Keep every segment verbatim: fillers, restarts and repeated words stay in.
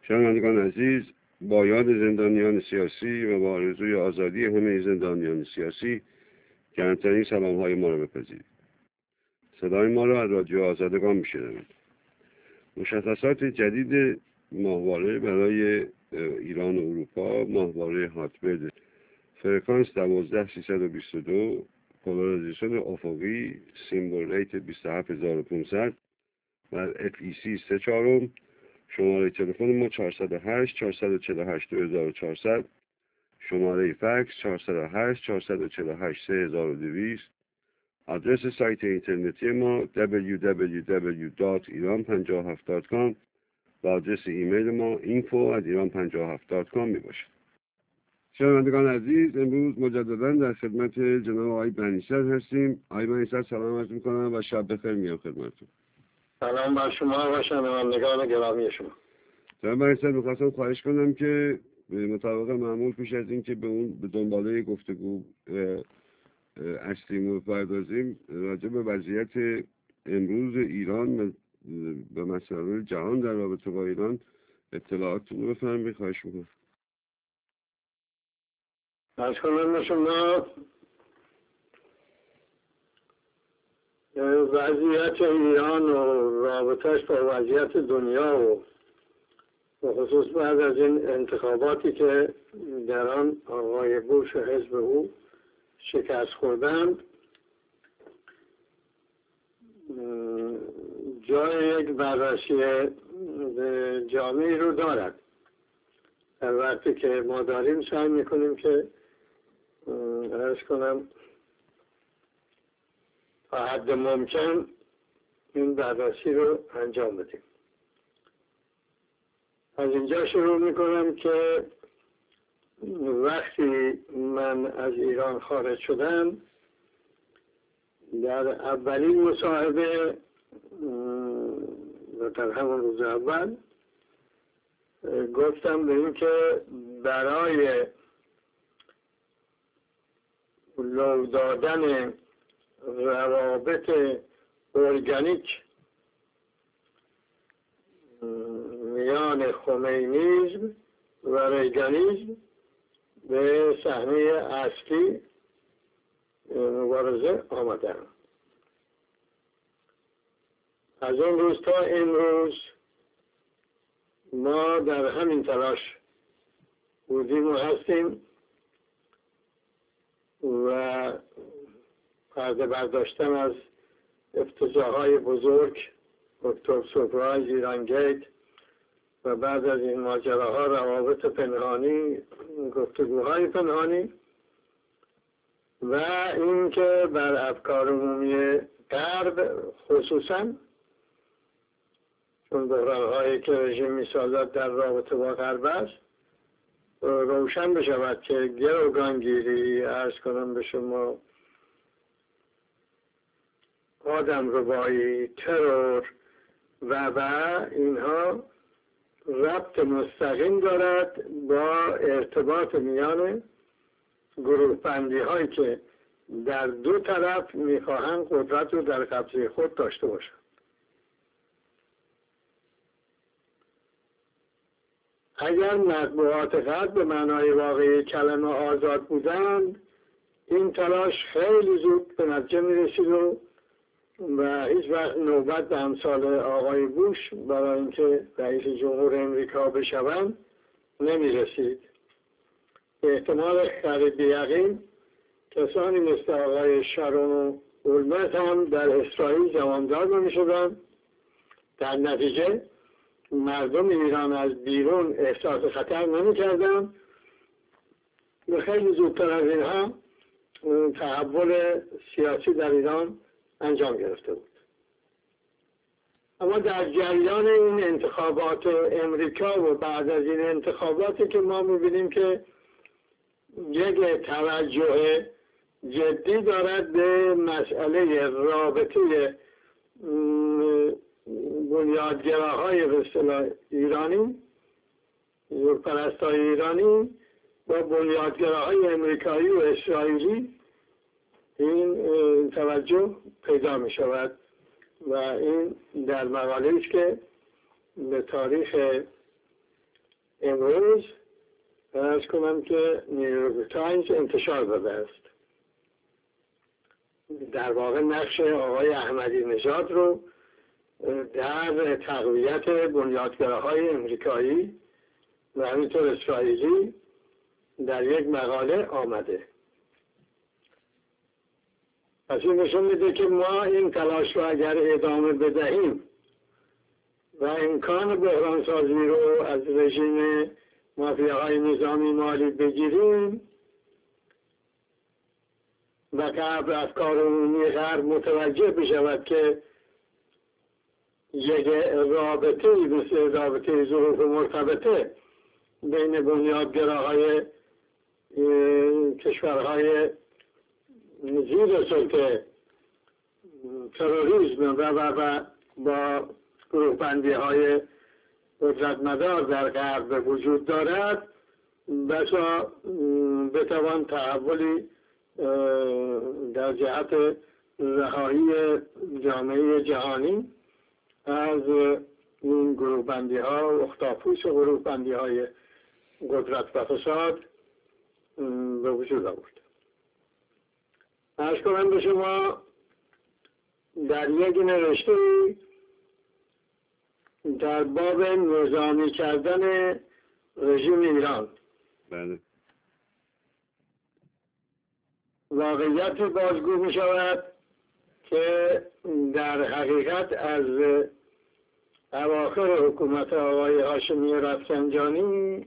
شنوندگان عزیز، با یاد زندانیان سیاسی و با آرزوی آزادی همه زندانیان سیاسی گرمترین سلام های ما را بپذیرید. صدای ما را از رادیو آزادگان میشنوید. مشخصات جدید ماهواره برای ایران و اروپا، ماهواره هاتبرد فرکانس دوازده سیصد و بیست و دو، پولاریزیشن افقی، سیمبل ریت بیست و هفت هزار و پانصد و اف ای سی سه چهارم. شماره تلفن ما چهارصد و هشت چهارصد و چهل و هشت دو هزار و چهارصد، شماره فکس چهارصد و هشت چهارصد و چهل و هشت سه هزار و دویست. آدرس سایت اینترنتی ما دبلیو دبلیو دبلیو دات ایران پنجاه و هفت دات کام و آدرس ایمیل ما اینفو ات ایران پنجاه و هفت دات کام می باشد. شنوندگان عزیز، امروز مجددا در خدمت جناب آقای بنی‌صدر هستیم. آقای بنی‌صدر سلام عرض می‌کنم و شب بخیر میگم خدمتتون. سلام بر شما و شنوندگان گرامی شما. جناب بنی‌صدر، می‌خواستم خواهش کنم که مطابق معمول پیش از این که به اون به دنباله گفتگو اصلیمون بپردازیم، راجع به وضعیت امروز ایران و به مسائل جهان در رابطه با ایران اطلاعاتتون رو بفرمایید. خواهش می‌کنم. از کنم شما وضعیت ایران و رابطهش با وضعیت دنیا و به خصوص بعد از این انتخاباتی که در آن آقای بوش و حزب او شکست خوردند جای یک بررسی جامعی رو دارد. در وقتی که ما داریم سعی میکنیم که عرض کنم تا حد ممکن این بررسی رو انجام بدیم. از اینجا شروع میکنم که وقتی من از ایران خارج شدم، در اولین مصاحبه و در همون روز اول گفتم به این که برای لو دادن روابط ارگانیک میان خمینیسم و ریگانیسم به صحنه اصلی مبارزه آمدم. از اون روز تا امروز ما در همین تلاش بودیم و هستیم و پرده برداشتن از افتضاحهای بزرگ، اکتبر سورپرایز، ایران گیت و بعد از این ماجراها روابط پنهانی، گفتگوهای پنهانی و اینکه بر افکار عمومی غرب خصوصا چون بحران‌هایی که رژیم می‌سازد در رابطه با غرب است روشن بشود که گروگانگیری، عرض کنم به شما، آدم ربایی، ترور و و اینها ربط مستقیم دارد با ارتباط میان گروه بندی هایی که در دو طرف میخواهند قدرت رو در قبضه خود داشته باشند. اگر مطبوعات غرب به معنای واقعی کلمه آزاد بودند، این تلاش خیلی زود به نتیجه میرسید و و هیچ وقت نوبت به امثال آقای بوش برای اینکه رئیس جمهور امریکا بشوند نمیرسید. احتمال خرید یقین کسانی مثل آقای شارون و اولمرت هم در اسرائیل جوانزاد نمیشدند. در نتیجه مردم ایران از بیرون احساس خطر نمیکردند و خیلی زودتر از اینها تحول سیاسی در ایران انجام گرفته بود. اما در جریان این انتخابات امریکا و بعد از این انتخاباتی که ما می‌بینیم که یک توجه جدی دارد به مسئله رابطه بنیادگراهای به اصطلاح ایرانی، زورپرستای ایرانی با بنیادگراهای امریکایی و اسرائیلی، این توجه پیدا می شود و این در مقاله است که به تاریخ امروز ارز کنم که نیویورک تایمز انتشار داده است. در واقع نقش آقای احمدی نژاد رو در تقویت بنیادگراهای امریکایی و همینطور اسرائیلی در یک مقاله آمده. پس این نشون میده که ما این تلاش رو اگر ادامه بدهیم و امکان بحرانسازی رو از رژیم مافیاهای نظامی مالی بگیریم و غرب افکار عمومی غرب متوجه بشود که یک رابطه مثل رابطه ظروف مرتبطه بین بنیادگراهای کشورهای زیر سلطه تروریسم و و و با گروه بندی های قدرتمدار در غرب وجود دارد، بسا بتوان تحولی در جهت رهایی جامعه جهانی از این گروه بندی ها و اختاپوس گروه بندی های قدرت و فساد به وجود آورد. عرض کنم به شما در یک نوشته در باب نظامی کردن رژیم ایران بله. واقعیت بازگو می شود که در حقیقت از اواخر حکومت آقای هاشمی رفسنجانی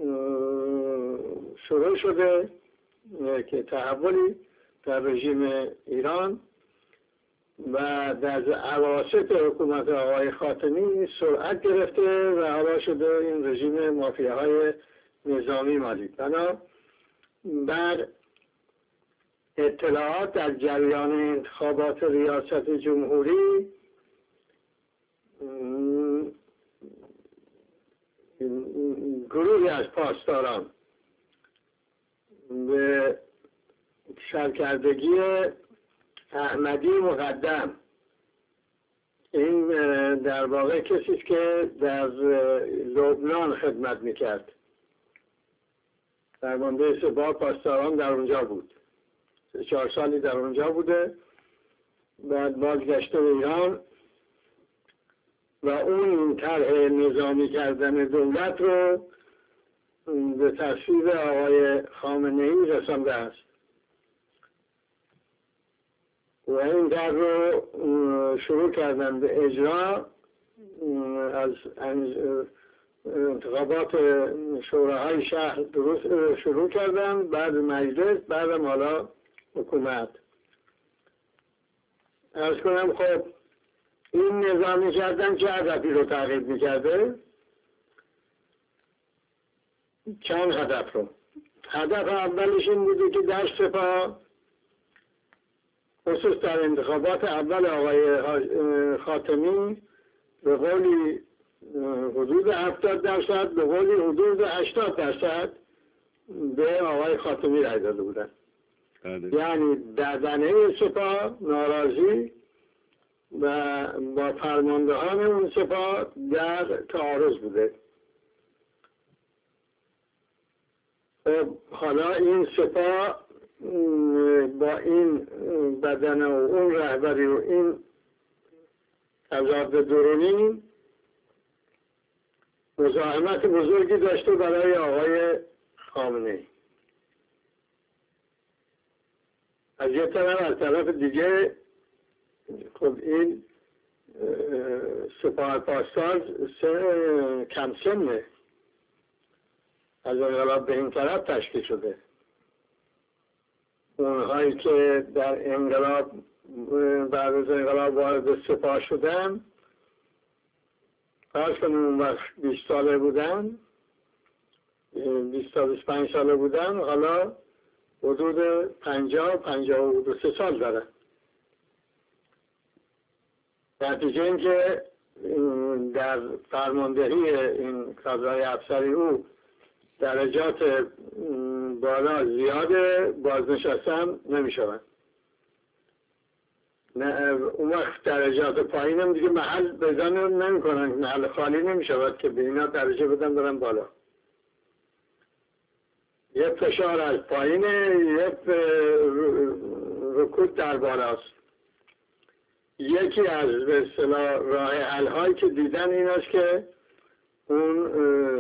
شروع شده که تحولی در رژیم ایران و در اواسط حکومت آقای خاتمی سرعت گرفته و حالا شده این رژیم مافیاهای نظامی مالی. بنا بر اطلاعات در جریان انتخابات ریاست جمهوری گروهی از پاسداران به سرکردگی احمدی مقدم، این در واقع کسی است که در لبنان خدمت میکرد، فرمانده سپاه پاسداران در اونجا بود، چهار سالی در اونجا بوده، بعد بازگشته به ایران و اون طرح نظامی کردن دولت رو به تصویب آقای خامنه‌ای رسانده است و این طرح رو شروع کردن به اجرا از انتخابات شوراهای شهر درست شروع کردن، بعد مجلس، بعدم حالا حکومت. عرض کنم خب این نظامی کردن چه هدفی رو تعقیب میکرده؟ چند هدف رو. هدف اولش این بوده که در سپاه خصوص در انتخابات اول آقای خاتمی به قولی حدود هفتاد درصد به قولی حدود هشتاد درصد به آقای خاتمی رای داده بودن. یعنی بدنه سپاه ناراضی و با فرماندهان اون سپاه در تعارض بوده. خب حالا این سپاه با این بدنه و اون رهبری و این تضاد درونی مزاحمت بزرگی داشته برای آقای خامنه‌ای. از یه طرف از طرف دیگه خب این سپاه پاسدار کم سنه، از انقلاب به این طرف تشکیل شده. اونهایی که در انقلاب بعد از انقلاب وارد سپاه شدن فرض کنیم اون وقت بیست ساله بودن، بیست تا بیست و پنج ساله بودن، حالا حدود پنجاه پنجاه و سه سال دارن. نتیجه این که در فرماندهی این کادرهای افسری او درجات بالا زیاده، بازنشستن نمی شوند. اون وقت درجات پایین هم دیگه محل بزن نمی کنن، محل خالی نمی شود که به اینا درجه بدن برن بالا. یک فشار از پایین، یک رکود در بالاست. یکی از به اصطلاح راه حل هایی که دیدن این است که اون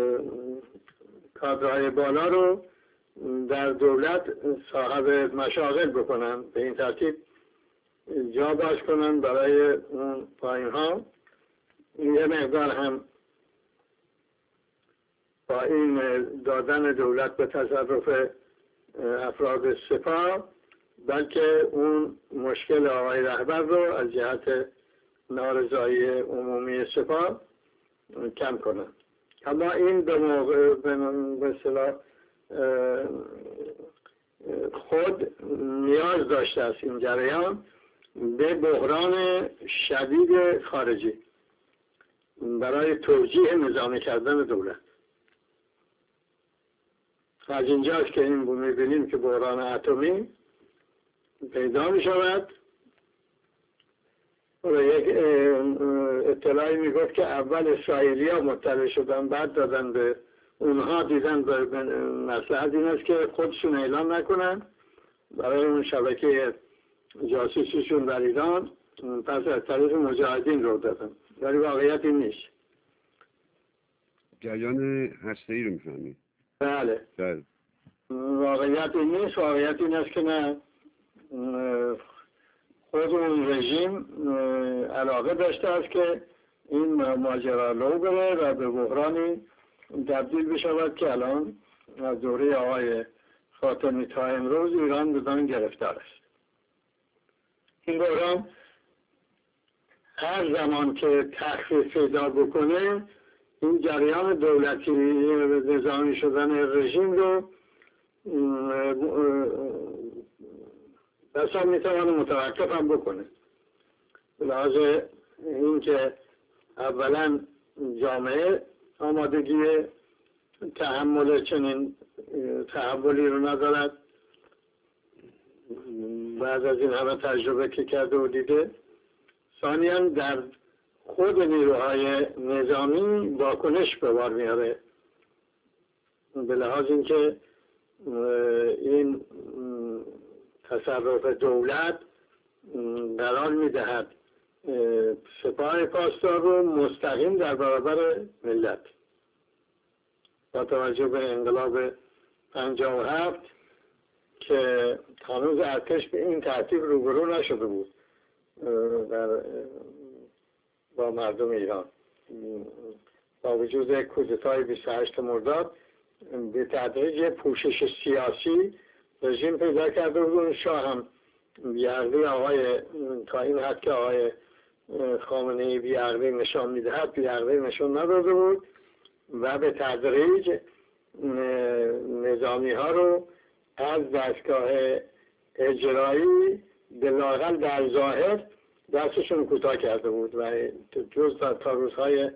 کادرهای بالا رو در دولت صاحب مشاغل بکنن، به این ترتیب جا باز کنن برای اون پایین ها. یه مقدار هم با این دادن دولت به تصرف افراد سپاه، بلکه اون مشکل آقای رهبر رو از جهت نارضایی عمومی سپاه کم کنن. اما این به موقع به اصطلاح خود نیاز داشته است این جریان به بحران شدید خارجی برای توجیه نظامی کردن دولت. از اینجاست که این می‌بینیم که بحران اتمی پیدا می شود. یک اطلاعی می گفت که اول اسرائیلی ها مطلع شدن، بعد دادن به اونها، دیدن به مصلحت این است که خودشون اعلام نکنن برای اون شبکه جاسوسیشون در ایران، پس از طریق مجاهدین رو دادن، ولی واقعیت این نیست. جریان هسته‌ای رو می‌فهمید؟ بله. بله. واقعیت این نیست. واقعیت این است که نه، خود اون رژیم علاقه داشته است که این ماجرا لو بره و به بحرانی تبدیل بشود که الان از دوره آقای خاتمی تا امروز ایران بدان گرفتار است. این بحران هر زمان که تخفیف پیدا بکنه، این جریان دولتی نظامی شدن رژیم رو بسا میتوانه متوقف هم بکنه. لحاظ این که اولا جامعه آمادگی تحمل چنین تحولی رو ندارد بعد از این همه تجربه که کرده و دیده. ثانیاً در خود نیروهای نظامی واکنش به بار میاره، به لحاظ اینکه این تصرف دولت قرار میدهد سپاه پاسدار رو مستقیم در برابر ملت. با توجه به انقلاب پنجاه و هفت که هنوز ارتش به این ترتیب روبرو نشده بود در با مردم ایران، با وجود کودتای بیست و هشت مرداد به تدریج پوشش سیاسی رژیم پیدا کرده بود. شاه هم بی‌عقلی آقای تا این حد که آقای خامنه‌ای بی‌عقلی نشان میدهد بی‌عقلی نشان نداده بود و به تدریج نظامی ها رو از دستگاه اجرایی به لااقل در ظاهر دستشون کوتاه کرده بود و جز تا روزهای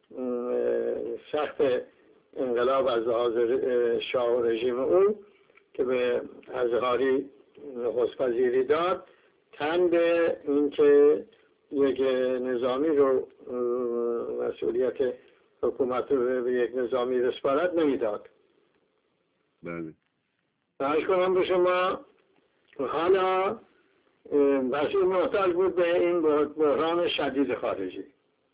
سخت انقلاب از لحاظ شاه و رژیم او که به ازهاری نخست وزیری داد، تن به اینکه یک نظامی رو مسئولیت حکومت رو به یک نظامی رسپارت نمیداد. بله. درش کنم به شما حالا بسیار محتاج بود به این بحران شدید خارجی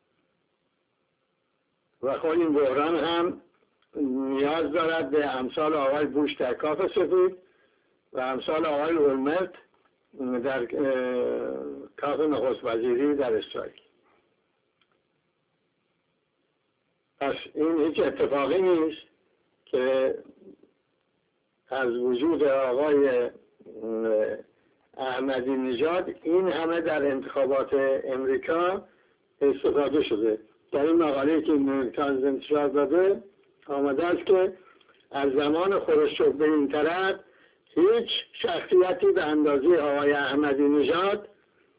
و خب این بحران هم نیاز دارد به امثال آقای بوش در کاخ سفید و امثال آقای اولمرت در کاخ نخست وزیری در اسرائیل. پس این هیچ اتفاقی نیست که از وجود آقای احمدی نژاد این همه در انتخابات امریکا استفاده شده. در این مقاله که نیویورک انتشار داده آمده است که از زمان خروشچوف به این طرف هیچ شخصیتی به اندازه آقای احمدی نژاد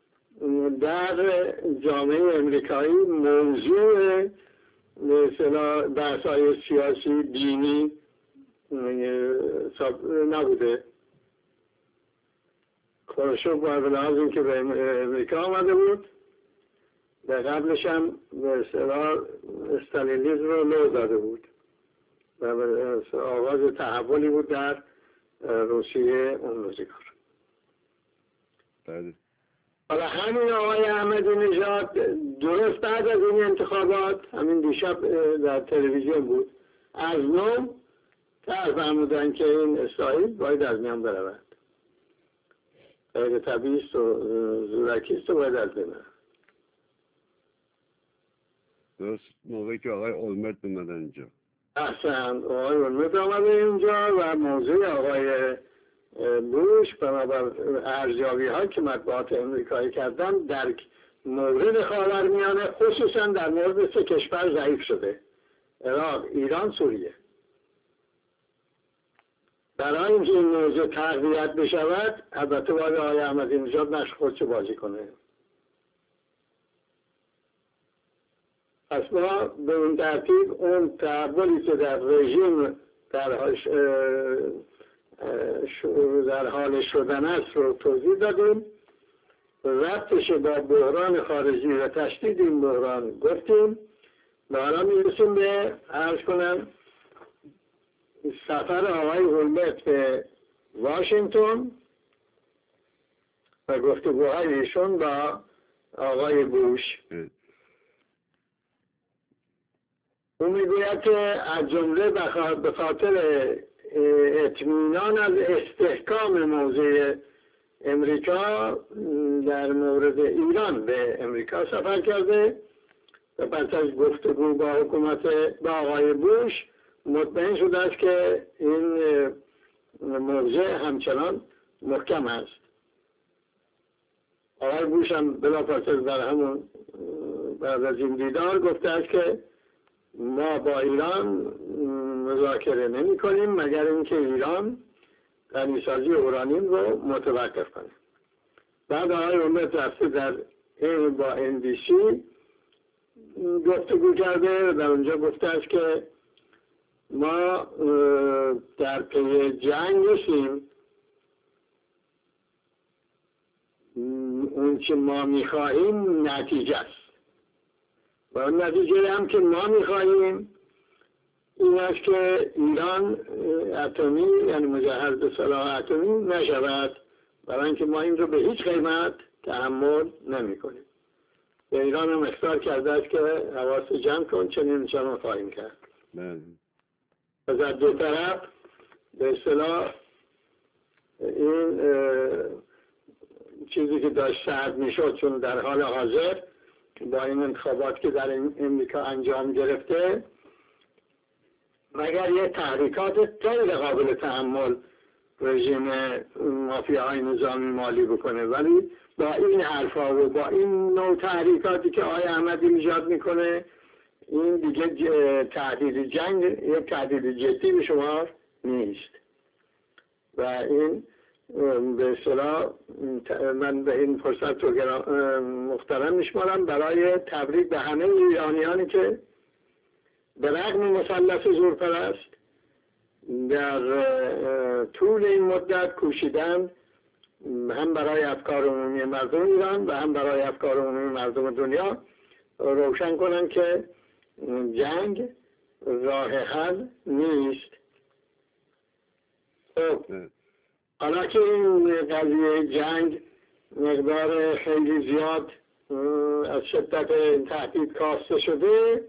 در جامعه امریکایی موضوع مثلا بحث‌های سیاسی دینی نبوده. خروشچوف با لحاظ اینکه به امریکا آمده بود در قبلش هم به اصطلاح استالینیسم رو لو داده بود و آغاز تحولی بود در روسیه اون روزگار. بله. حالا همین آقای احمدی نژاد درست بعد از این انتخابات، همین دیشب در تلویزیون بود، از نو طرح فرمودن که این اسرائیل باید از میان برود، غیر طبیعی است و زورکی است و باید از بین برود. درست موقعی که آقای اولمرت اومدن اینجا. احسن، آقای اولمرت آمده اینجا و موضوع آقای بوش بنابر ارزیابی هایی که مطبوعات امریکایی کردن در مورد خاورمیانه، خصوصا در مورد سه کشور ضعیف شده: عراق، ایران، سوریه. برای اینکه این موضوع تقویت بشود البته باید آقای احمدی نژاد نقش خودشو بازی کنه. پس ما به این ترتیب اون تحولی که در رژیم در در حال شدن است رو توضیح دادیم، ربطش با بحران خارجی و تشدید این بحران گفتیم. و حالا میرسیم به عرض کنم سفر آقای اولمرت به واشنگتن و گفتگوهای ایشون با آقای بوش. او میگوید که از جمله به خاطر اطمینان از استحکام موضع امریکا در مورد ایران به امریکا سفر کرده و پس از گفتگو با حکومت با آقای بوش مطمئن شده است که این موضع همچنان محکم است. آقای بوش هم بلافاصله در همون بعد از این دیدار گفته است که ما با ایران مذاکره نمی کنیم مگر اینکه ایران غنیسازی اورانیم رو متوقف کنه. بعد آقای اولمرت رفته در این با ان بی سی گفتگو کرده، در اونجا گفته است که ما در پی جنگ نیستیم، اون که ما میخواهیم نتیجه است و اون نتیجه هم که ما میخواهیم این است که ایران اتمی یعنی مجهز به سلاح اتمی نشود، برای اینکه ما این رو به هیچ قیمت تحمل نمی کنیم. به ایران هم اخطار کرده است که حواس جمع کن چنین چنان خواهیم کرد. از از دو طرف به اصطلاح این چیزی که داشت سرد می شد، چون در حال حاضر با این انتخابات که در امریکا انجام گرفته مگر یه تحریکات خیلی قابل تحمل رژیم مافیاهای نظامی مالی بکنه، ولی با این حرفا و با این نوع تحریکاتی که آقای احمدی نژاد میکنه این دیگه تهدید جنگ یک تهدید جدی به شمار نیست. و این به اصطلاح من به این فرصت رو محترم میشمارم برای تبریک به همه ایرانیانی که به رغم مثلث زورپرست در طول این مدت کوشیدن هم برای افکار عمومی مردم ایران و هم برای افکار عمومی مردم دنیا روشن کنن که جنگ راه حل نیست. خب حالا که این قضیه جنگ مقدار خیلی زیاد از شدت این تهدید کاسته شده،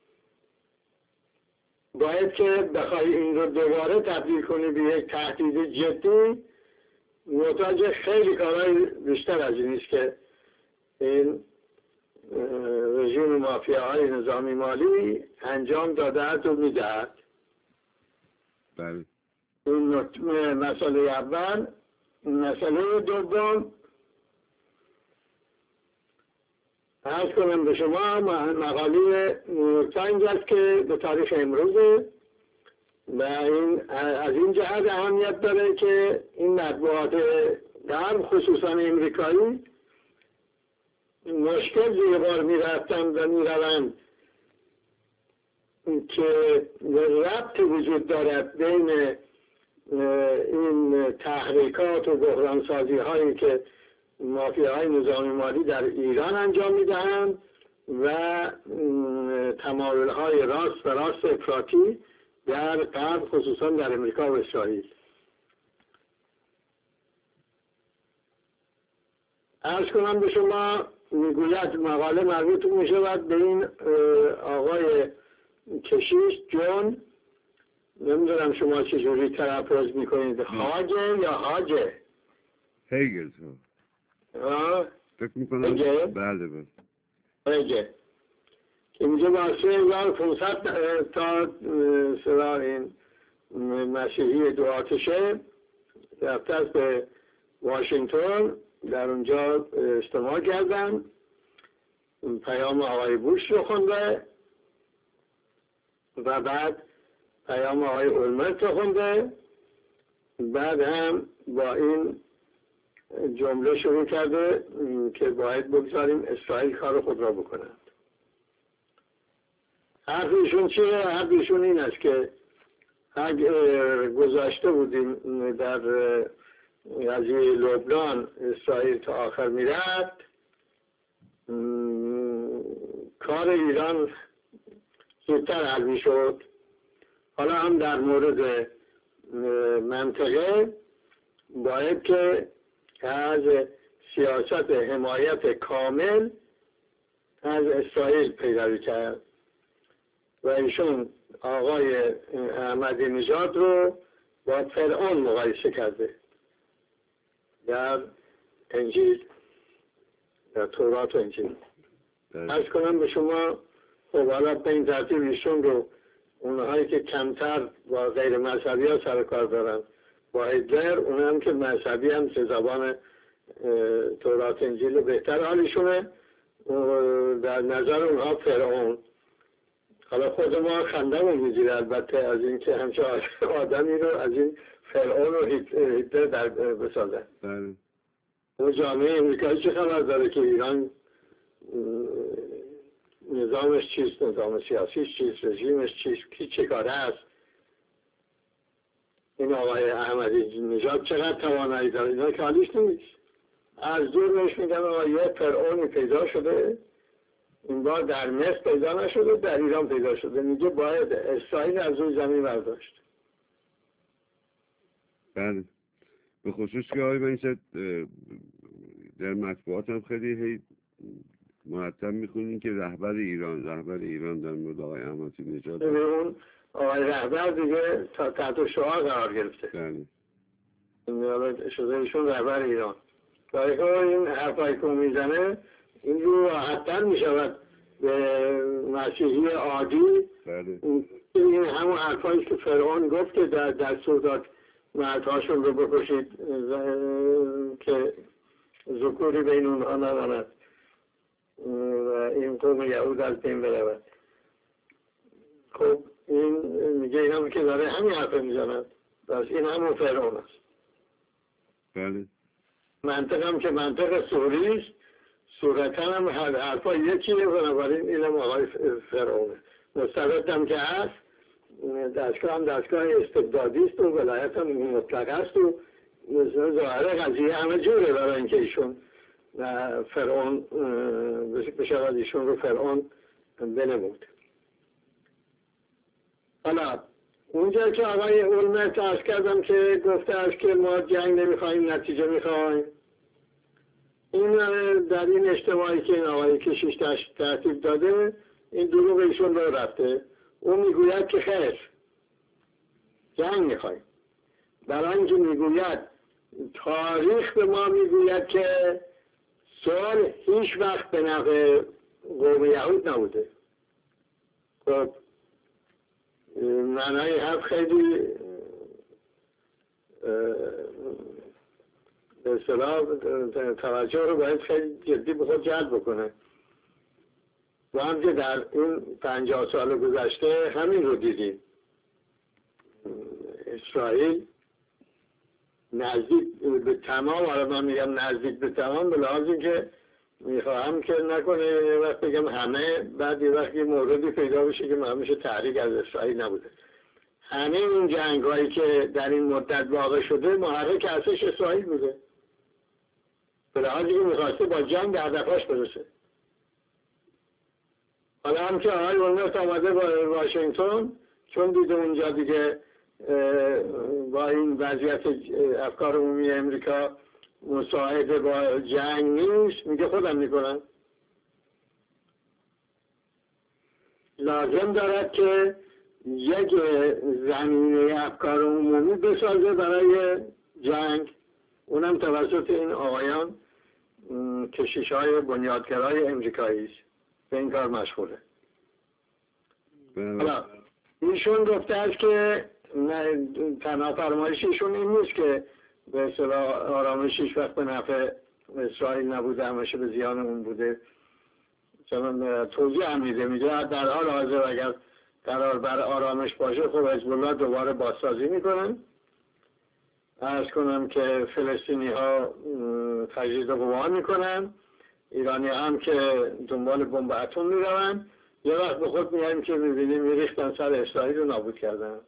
باید که بخوای این رو دوباره تبدیل کنی به یک تهدید جدی محتاج خیلی کارهای بیشتر از این است که این رژیم مافیاهای نظامی مالی انجام داده است و میدهد. بله. این مسئله اول. مسئله دوم عرض کنم به شما مقاله نیویورک تایمز است که به تاریخ امروز و این از این جهت اهمیت داره که این مطبوعات غرب خصوصا امریکایی مشکل زیر بار میرفتن و میروند که ربطی وجود دارد بین این تحریکات و بحرانسازی هایی که مافیاهای نظامی مالی در ایران انجام میدهند و تمایل های راست و راست افراطی در غرب، خصوصا در امریکا و اسرائیل. عرض کنم به شما، میگوید مقاله مربوط می شود به این آقای کشیش جون، نمیدونم شما چجوری تلفظ میکنید، خاجه یا حاجه؟ هیگل. ها؟ فکر میکنم هیگل؟ بله بله هیگل که میگه با سه هزار و پانصد تا سرا این مسیحی دو آتشه رفته است به واشنگتن، در اونجا اجتماع کردن، پیام آقای بوش رو خونده و بعد پیام آقای اولمرت رو خونده، بعد هم با این جمله شروع کرده که باید بگذاریم اسرائیل کار خود را بکنند. حرف ایشون چیه؟ حرف ایشون این است که اگر گذاشته بودیم در قضیه لبنان اسرائیل تا آخر میرد، کار ایران زودتر حل میشد. حالا هم در مورد منطقه باید که از سیاست حمایت کامل از اسرائیل پیروی کرد و ایشون آقای احمدی نژاد رو با فرعون مقایسه کرده در انجیل، در تورات و انجیل. عرض کنم به شما، خب حالا به این ترتیب ایشون رو اونهایی که کمتر با غیر مذهبی ها سر کار دارن با هیتلر، اون هم که مذهبی هم که زبان تورات انجیل بهتر حالیشونه، در نظر اونها فرعون. حالا خود ما خندمون میگیره البته از این که همچه آدمی رو از این فرعون و هیتلر در بسازن. بله. اون جامعه امریکایی چه خبر داره که ایران نظامش چیست، نظام سیاسیش چیست، رژیمش چیست، کی چه کاره است؟ این آقای احمدی نژاد چقدر توانایی داره؟ اینا که حالیش نیست. از دور بهش میگن آقا یه فرعونی پیدا شده، این بار در مصر پیدا نشده، در ایران پیدا شده، میگه باید اسرائیل از روی زمین برداشت. بله. به خصوص که آقای بنی‌صد در مطبوعات هم خیلی هی مرتب میخونین که رهبر ایران رهبر ایران در مورد آقای احمدی نژاد، اون آقای رهبر دیگه تا تحت شعار قرار گرفته. بله. این شده ایشون رهبر ایران. برای این حرفایی که میزنه این رو راحت‌تر میشود به مسیحی عادی. بله. این همون حرفایی که فرعون گفت که در دستور داد مردهاشون رو بکشید که ذکوری بین اونها نماند و این قوم یهود از بین برود. خب این میگه این هم که داره همین حرف میزند، بس این همون فرعون است. بله. منطق هم که منطق سوری است، صورتا هم حرفا یکیه، بنابراین این هم آقای فرعونه. مستبد هم که هست، دستگاه هم دستگاه استبدادی است و ولایت هم مطلق است و ظاهره قضیه همه جوره برای اینکه ایشون فرعون بشود ایشون رو فرعون بنمود. حالا اونجا که آقای اولمرت عرض کردم که گفته است که ما جنگ نمیخواهیم نتیجه میخواهیم، این در این اجتماعی که این آقای کشیش ترتیب داده این دروغ ایشون رو رفته. اون میگوید که خیر جنگ میخواهیم، برای اینکه میگوید تاریخ به ما میگوید که صلح هیچ وقت به نفع قوم یهود نبوده. خب معنای حرف خیلی به اصطلاح توجه رو باید خیلی جدی به خود جلب بکنه. و هم که در این پنجاه سال گذشته همین رو دیدیم. اسرائیل نزدیک به تمام، حالا من میگم نزدیک به تمام به لحاظ این که میخواهم که نکنه یه وقت بگم همه، بعد یه وقت یه موردی پیدا بشه که همیشه تحریک از اسرائیل نبوده. همه این جنگ هایی که در این مدت واقع شده محرک اصلش اسرائیل بوده، به لحاظی که میخواسته با جنگ به هدفاش برسه. حالا هم که آقای اولمرت آمده با واشنگتن چون دیده اونجا دیگه با این وضعیت افکار عمومی امریکا مساعده با جنگ نیست، میگه خودم میکنم. لازم دارد که یک زمینه افکار عمومی بسازه برای جنگ، اونم توسط این آقایان کشیش‌های بنیادگرای امریکایی است، به این کار مشغوله. حالا ایشون گفته است که تنها فرمایششون این نیست که به اصطلاح آرامش هیچ وقت به نفع اسرائیل نبوده، همشه به زیان اون بوده. چون توضیح هم میده، میگه در حال حاضر اگر قرار بر آرامش باشه خب حزب الله دوباره بازسازی میکنن. عرض کنم که فلسطینی ها تجدید قوا میکنن، ایرانی هم که دنبال بمب اتم میرون، یه وقت به خود میایم که میبینیم میریختن سر اسرائیل رو نابود کردن.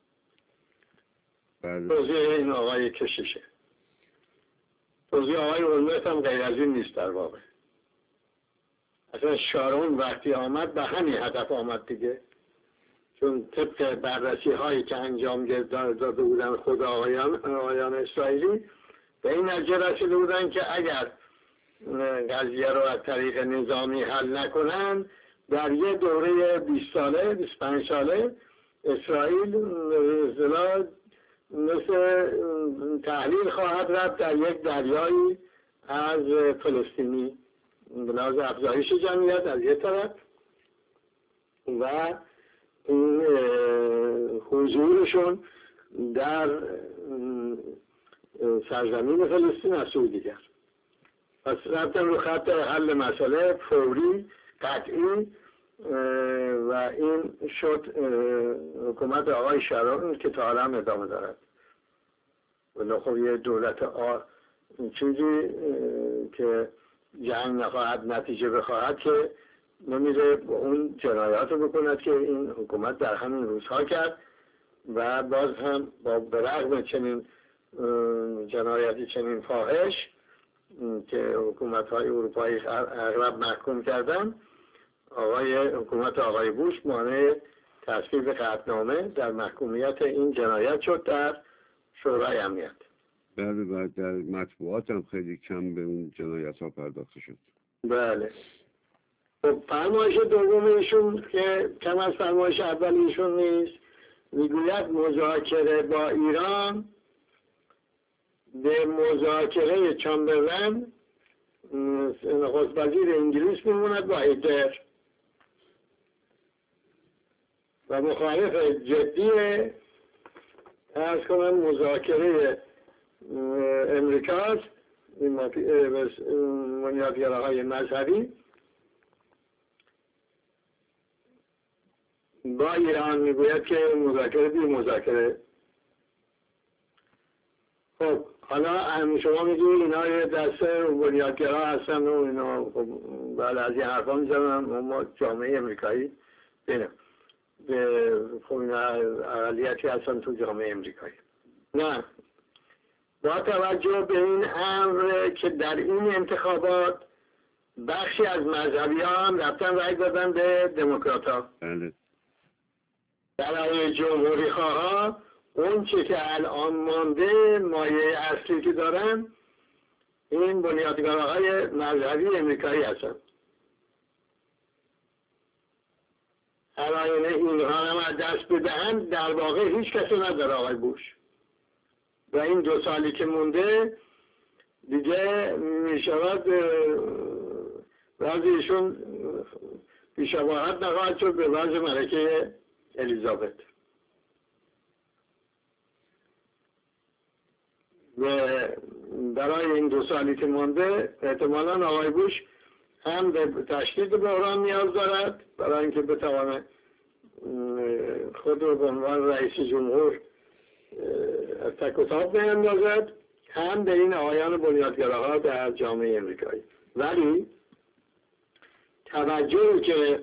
توضیح این آقای کشیشه. توضیح آقای اولمرت هم غیر از این نیست در واقع. اصلا شارون وقتی آمد به همین هدف آمد دیگه، چون طبق بررسی هایی که انجام داده بودن خود آقایان, آقایان اسرائیلی به این نتیجه رسیده بودن که اگر قضیه رو از طریق نظامی حل نکنن در یه دوره بیست ساله بیست و پنج ساله اسرائیل مثل تحلیل خواهد رفت در یک دریایی از فلسطینی به لحاظ افزایش جمعیت از یک طرف و این حضورشون در سرزمین فلسطین از سوی دیگر. پس رفتن رو خط حل مسئله فوری قطعی و این شد حکومت آقای شارون که تا حالا هم ادامه دارد. ولی خب یه دولت آ... چیزی که جنگ نخواهد نتیجه بخواهد که نمیره اون جنایات رو بکند که این حکومت در همین روزها کرد و باز هم با برغم چنین جنایتی چنین فاحش که حکومت های اروپایی اغلب محکوم کردن، آقای حکومت آقای بوش مانع تصویب قطعنامه در محکومیت این جنایت شد در شورای امنیت. بله و در مطبوعات هم خیلی کم به اون جنایت ها پرداخته شد. بله. خب فرمایش دوم ایشون که کم از فرمایش اول ایشون نیست، میگوید مذاکره با ایران به مذاکره چامبرلن نخست وزیر انگلیس میموند با هیتلر و مخالف جدی از کنم مذاکره امریکاست، بنیادگره های مذهبی با ایران میگوید که مذاکره بی مذاکره. خب حالا شما میگید اینا یه دسته بنیادگرا هستن و اینا بعد از این حرفا میزنن ما جامعه امریکایی بینم به خب اینا اقلیتی هستن تو جامعه امریکایی. نه، با توجه به این امر که در این انتخابات بخشی از مذهبی ها هم رفتن رای دادن به دموکرات ها. بله. برای جمهوری خواه اون چی که الان مانده مایه اصلی که دارن این بنیادگراهای مذهبی امریکایی هستن. علایه اینها هم از دست بدهن در واقع هیچ کسی نداره آقای بوش و این دو سالی که مونده دیگه می شود وضعیشون بیشباهت نخواهد شد به وضع ملکه الیزابت و برای این دو سالی که مونده احتمالاً آقای بوش هم به تشدید بحران نیاز دارد برای اینکه بتوانه خود رو به عنوان رئیس جمهور از تک و تاب بیندازد، هم به این آقایان بنیادگراها در جامعه امریکایی. ولی توجهی که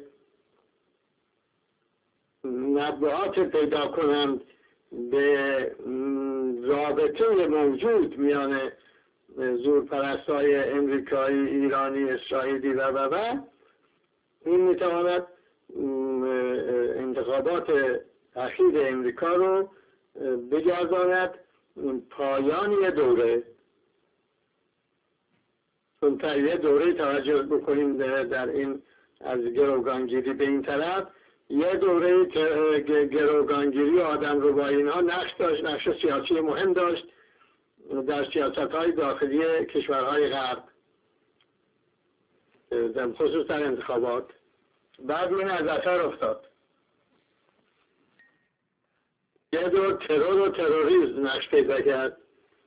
مطبوعات پیدا کنند به رابطه موجود میان زورپرستای امریکایی، ایرانی، اسرائیلی و و و این میتواند انتخابات اخیر امریکا رو بگرداند پایان یه دوره. چون تا یه دوره توجه بکنیم در این از گروگانگیری به این طرف، یه دوره گروگانگیری آدم رو با اینها نقش داشت، نقش سیاسی مهم داشت در سیاست‌های داخلی کشورهای غرب، در خصوص در انتخابات. بعد این از اثر افتاد. یه دور ترور و تروریسم نقش پیدا کرد.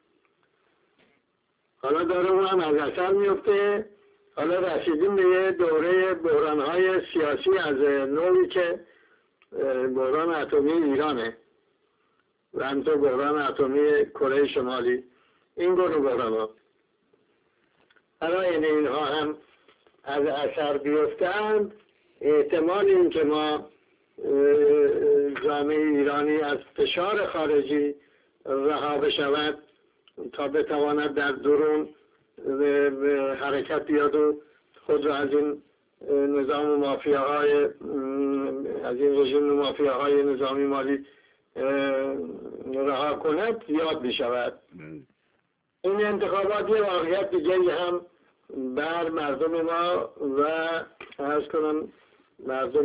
حالا داره اون هم از اثر میفته. حالا رسیدیم به یه دوره بحران‌های سیاسی از نوعی که بحران اتمی ایرانه و همینطور بحران اتمی کره شمالی. این گونه بحران‌ها حالا این اینها هم از اثر بیفتند، احتمال این که ما جامعه ایرانی از فشار خارجی رها بشود تا بتواند در درون به حرکت بیاد و خود را از این نظام مافیاهای از این رژیم مافیاهای نظامی مالی رها کند یاد بشود. این انتخابات یه واقعیت دیگری هم بر مردم ما و عرض کنم مردم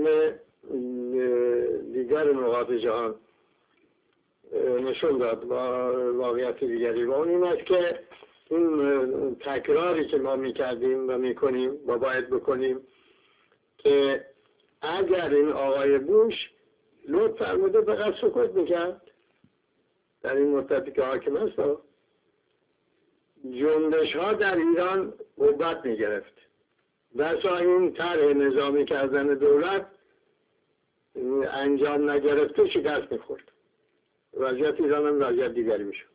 دیگر نقاط جهان نشون داد با واقعیت دیگری، و اون این است که این تکراری که ما میکردیم و میکنیم و باید بکنیم که اگر این آقای بوش لطف فرموده فقط سکوت میکرد در این مدتی که حاکم است، جنبش ها در ایران قوت میگرفت. بسا این طرح نظامی کردن دولت انجام نگرفته شکست میخورد، وضعیت ایران هم وضعیت دیگری میشد.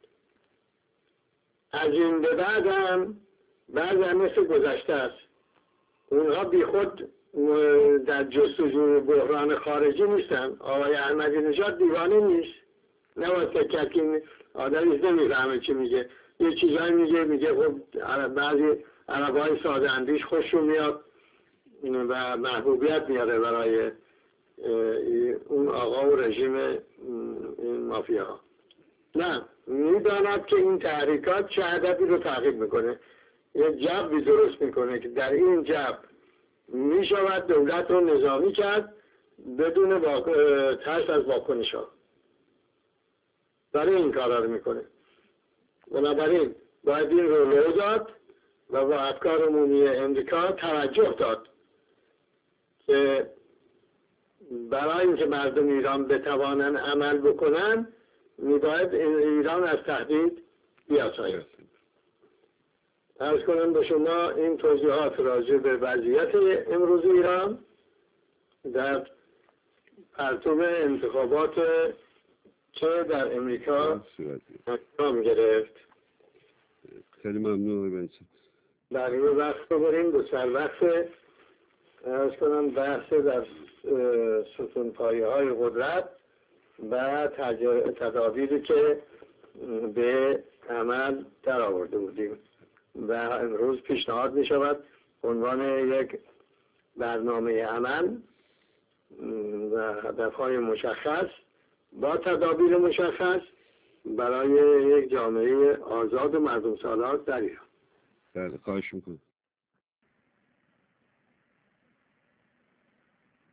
از این به بعد هم بعد هم مثل گذشته است. اونها بی خود در جستجوی بحران خارجی نیستن. آقای احمدی نژاد دیوانه نیست، نباید فکر کرد که این آدمی نمیفهمه چی میگه. یه چیزایی میگه میگه خب بعضی عربای ساده اندیش خوششون میاد و محبوبیت میاره برای اون آقا و رژیم این مافیا. نه، میداند که این تحریکات چه هدفی رو تعقیب میکنه، یه جبی درست میکنه که در این جب میشود دولت رو نظامی کرد بدون واق... ترس از واکنش ها. برای این کارا رو میکنه. بنابراین باید این رو لو داد و با افکار عمومی امریکا توجه داد که برای اینکه مردم ایران بتوانند عمل بکنن میباید ایران از تهدید بیاساید. عرض کنم به شما این توضیحات راجع به وضعیت امروز ایران در پرتو انتخابات که در امریکا انجام گرفت. خیلی ممنون بنسن. در این وقت ببریم دو سر وقت عرض کنم بحث در ستون پایه های قدرت و تدابیری که به عمل در آورده بودیم و امروز پیشنهاد می شود عنوان یک برنامه عمل و هدفهای مشخص با تدابیر مشخص برای یک جامعه آزاد و مردم سالار در ایران. بله، خواهش میکنم.